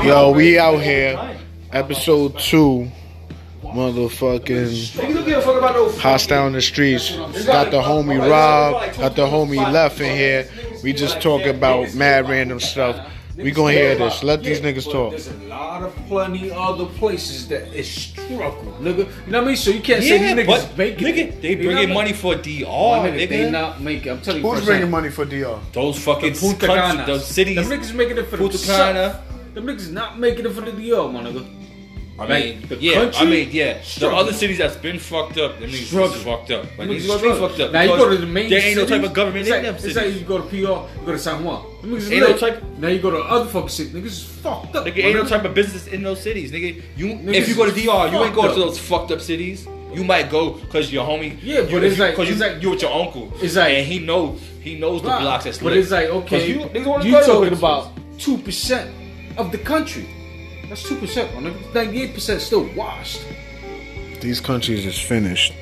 Yo, we out here. Episode 2. Motherfucking Hostile in the Streets. Got the homie Rob, got the homie Left in here. We just talking about mad random stuff. We gonna hear this. Let these niggas talk. There's a lot of plenty other places that is struggle, nigga. You know what I mean? So you can't say these niggas making nigga, they bringing money for DR, nigga. They not making. I'm telling you. Who's bringing money for DR? Those fucking countries, those cities. Them niggas making it for the Punta Them niggas not making it for the DR, my nigga. The other cities that's been fucked up, them niggas is fucked up. Like, niggas gonna be fucked up. Now you go to the main there ain't no type of government in them cities. cities. It's like you go to PR, you go to San Juan. Ain't no type. Now you go to other fucking cities, niggas is fucked up. Nigga, ain't no type of business in those cities, nigga. If you go to DR, you ain't going to those fucked up cities. You might go because your homie. Yeah, but it's like you with your uncle. It's like and he knows the blocks that's lit. But it's like okay, you talking about 2% of the country. That's 2%, man. 98% still washed. These countries is finished.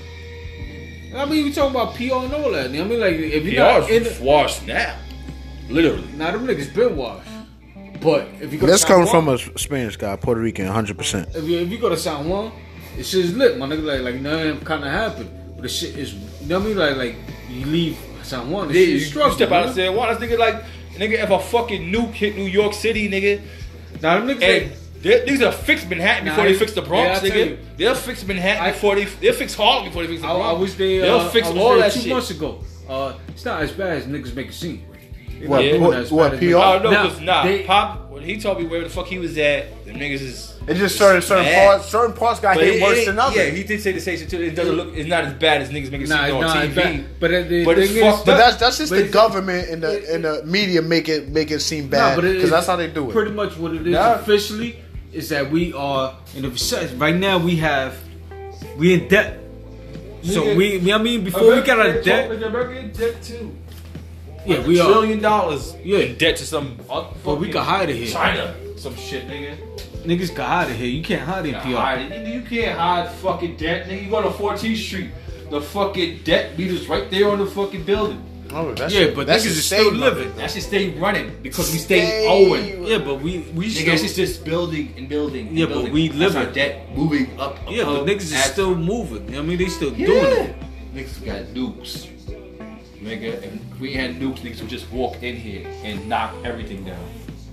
I mean, we talking about PR and all that. I mean, like, if you PR's washed now, literally. Nah, them niggas been washed. But if you go, that's coming from a Spanish guy, Puerto Rican, 100%. If you go to San Juan, it shit's lit, my nigga. Like nothing kind of happened, but the shit is. You know what I mean? Like you leave San Juan, the shit is struggling. Step out of San Juan, this nigga like if a fucking nuke hit New York City, nigga. Now them niggas. These are fixed Manhattan before they fix the Bronx, nigga. They'll fix Manhattan before they'll fix Harlem before they fix the Bronx. I wish they'll fix all that shit 2 months ago. It's not as bad as niggas make it seem. What PR? No, because Pop, when he told me where the fuck he was at, the niggas is. It just certain parts got hit worse than others. Yeah, he did say the same shit too. It doesn't look. It's not as bad as niggas make it seem on TV. But it's fucked up. But that's just the government and the media make it seem bad because that's how they do it. Pretty much what it is officially is that we are in a recession right now. We in debt. So I mean, before we got out of debt, America in debt too. Yeah, we $1 are trillion in debt to some. But we can hide it here. China, some shit, nigga. Niggas can hide it here. You can't hide it here. You can't hide fucking debt, nigga. You go to 14th Street, the fucking debt meters right there on the fucking building. Oh, but niggas is still living. That should stay running because we stay owing. Yeah, but we nigga, it's just building and building. Yeah, but we live our debt moving up. Yeah, but niggas is still moving. You know what I mean, they still doing it. Niggas got nukes. Nigga, if we had nukes, niggas would just walk in here and knock everything down.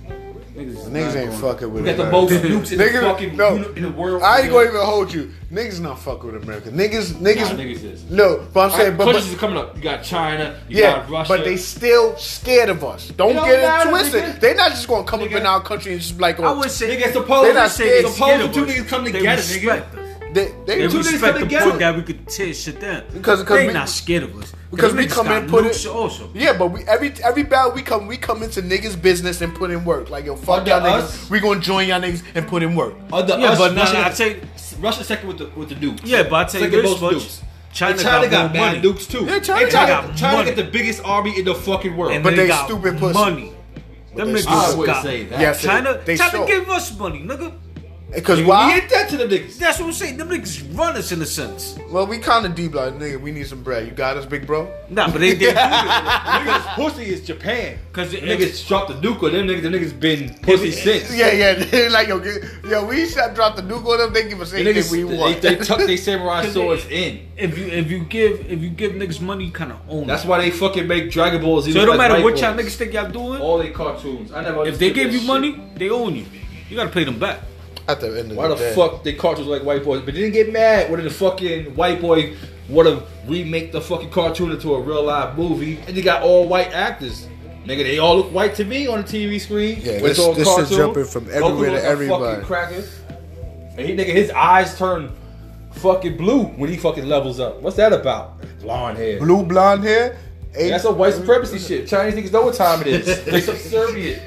Niggas ain't fucking with it. We got the most nukes in the fucking in the world. I ain't gonna even hold you. Niggas not fucking with America. Niggas is. No, but I'm saying, countries are coming up. You got China, you got Russia. But they still scared of us. Don't get it twisted. They not just gonna come up in our country and just be like, I would say, nigga, suppose they not scared. Suppose two niggas come together, nigga. They respect the point that we could tear shit down. Because they not scared of us. Because we come in and put it. Also. Yeah, but every battle we come into niggas' business and put in work. Like, yo, fuck y'all niggas. We gonna join y'all niggas and put in work. But I say Russia second with the nukes. Yeah, but I tell you this much. China got bad nukes too. Yeah, China got the biggest army in the fucking world. And but they got stupid pussy. Money. Them niggas got say that. Yes, China give us money, nigga. Because why? We ain't that to the niggas. That's what I'm saying. Them niggas run us in a sense. Well, we kind of deep like, nigga, we need some bread. You got us, big bro? Nah, but they did. Niggas pussy is Japan. Because niggas dropped the nuke on them. The niggas been pussy since. Yeah. Like, yo, we dropped the nuke on them. They give us anything we want. They tuck their samurai swords in. If you give niggas money, you kind of own. That's why they fucking make Dragon Balls. So it don't matter what y'all niggas think y'all doing. All they cartoons. If they give you money, they own you. You gotta pay them back. At the end of why the fuck they cartoons like white boys? But they didn't get mad when the fucking white boy would have remake the fucking cartoon into a real live movie, and they got all white actors. Nigga, they all look white to me on the TV screen. Yeah, this is jumping from everywhere to everybody. Fucking and his eyes turn fucking blue when he fucking levels up. What's that about? Blonde hair. Blonde hair? That's some white supremacy shit. Chinese niggas know what time it is. They subservient.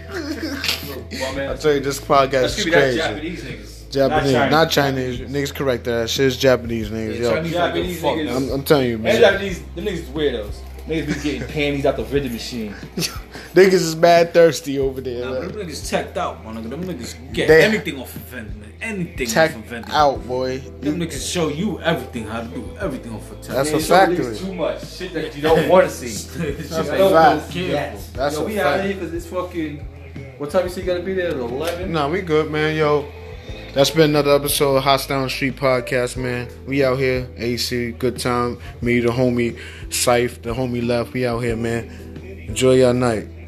I tell you, this podcast is crazy. Japanese niggas. Not Chinese. Niggas correct that. Shit's Japanese niggas. Yeah, Japanese niggas. I'm telling you, man. And Japanese, them niggas is weirdos. Niggas be getting panties out the vending machine. Niggas is mad thirsty over there. Nah, them niggas checked out, man. Them niggas get anything off of vending. Anything off of vending. Out, boy. Them niggas show you everything, how to do everything off of tech. That's a factory. Too much shit that you don't want to see. That's a fact. That's a fact. We out here because it's fucking What time you say you gotta be there? At 11? Nah, we good, man. Yo, that's been another episode of Hostile on the Street Podcast, man. We out here, AC, good time. Me, the homie Syph, the homie Left. We out here, man. Enjoy your night.